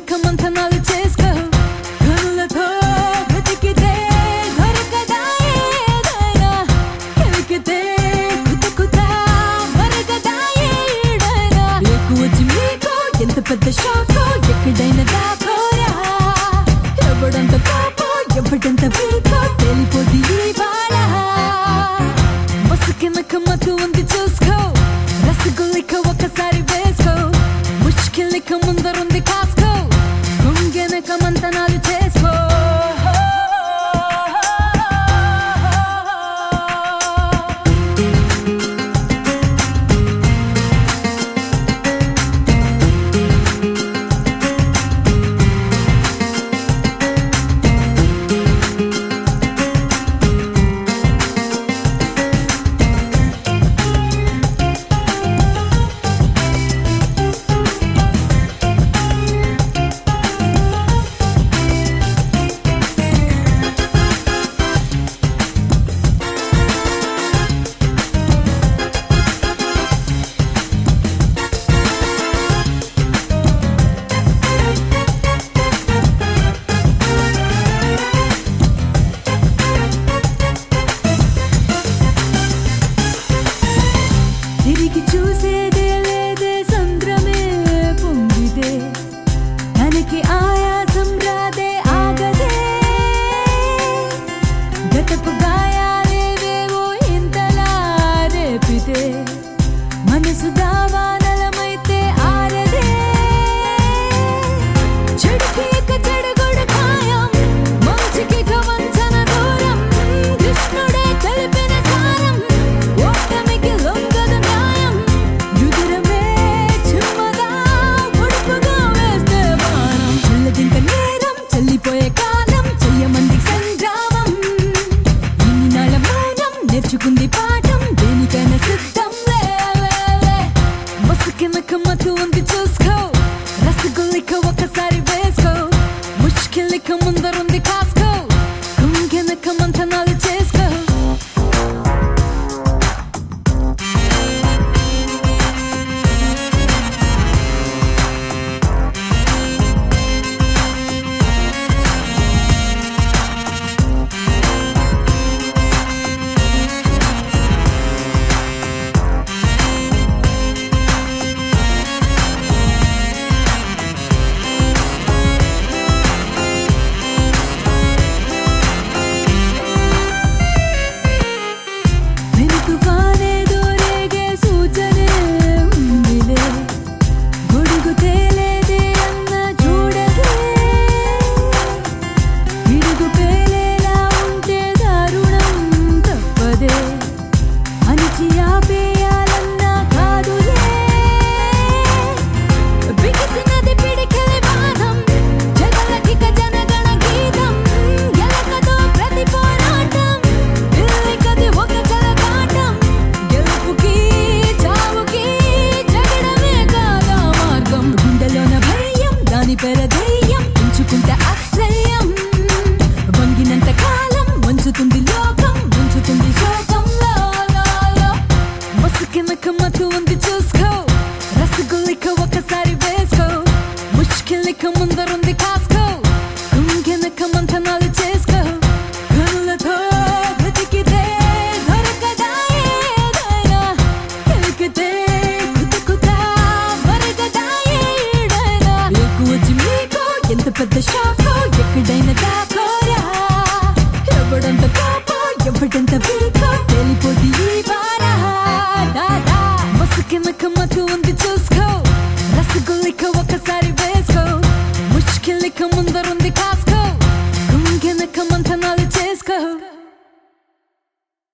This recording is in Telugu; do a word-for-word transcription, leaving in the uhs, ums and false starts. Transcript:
లెక్క మంథనాలు చేసుకో కనులతో వెతికితే దొరకదా ఏదైనా ఎలికితే కుత కుత మరగదా ఏడైనా ఎక్కువ వచ్చి మీకు ఎంత పెద్ద షాకో ఎక్కడైనా దాకోరా ఎవడంత పాపో ఎవడంత వీకో తెలిపోది ఇవాళ మసుకెనక మత్తు ఉంది చూసుకో రసగుల్లిక ఒకసారి వేసుకో ముష్కిల్లిక ముందరుంది కాసుకో గుంగెనక మంతనాలు చేసుకో తిరిగి చూసేదే లేదే సంద్రమే పొంగిదే తనకి ఆయాసం రాదే ఆగదే గతపు గాయాలేవేవో ఇంతలా రేపితే మనసు దావానలమైతే ఆరదే చెడుకి ఇక చెడుగుడు ఖాయం మంచికి ఇక వంచన దూరం కృష్ణుడే తెలిపిన సారం ఓటమికి లొంగదు న్యాయం యుదిరమే చిమ్మగా ఉడుపుగా వేస్తే బాణం చల్లదింక నేరం చల్లిపోయే కాలం చెయ్యమంది సంగ్రామం ఇన్నాళ్ళ మౌనం నేర్చుకుంది పాఠం దేనికైనా సిద్ధం మసుకెనక మత్తు ఉంది చూసుకో రసగుల్లిక ఒకసారి వేసుకో ముష్కిల్లిక ముందరుంది కాసుకో గుంగెనక మంథనాలు చేసుకో వెనుకవానే దూరేగే సూచనే ఉందిలే గొడుగు తేలేదే అన్న చూడదే పిడుగు పేలేలా ఉంటే దారుణం తప్పదే అణిచి ఆపేయాలన్నా కాదులే బిగిసినది పిడికిలి బాణం జగలకిక జనగణ గీతం గెలకతో ప్రతి పోరాటం పిల్లికది ఒక చలగాటం గెలుపుకి చావుకి జగడమే కాదా మార్గం గుండెలోన భయం దాని పేర ధైర్యం ఉంచుకుంటే అసహ్యం వంగినంత కాలం వంచుతుంది లోకం ఉంచుతుంది శోకంలో మసుకెనక మత్తు ఉంది చూసుకో రసగుల్లిక ఒకసారి వేసుకో ముష్కిల్లిక ముందరుంది కాసుకో గుంగెనక మంథనాలు చేసుకో కనులతో వెతికితే దొరకదా ఏదైనా ఎలికితే కుత కుత మరగదా ఏడైనా ఎక్కువ వచ్చి మీకు ఎంత పెద్ద షాకో ఎక్కడైనా దాకోరా ఎవడంత పాపో ఎవడంత వీకో తెలిపోది ఇవాళ దాదా మసుకెనక మత్తు ఉంది చూసుకో రసగుల్లిక ఒకసారి వేసుకో ముష్కిల్లిక ముందరుంది కాసుకో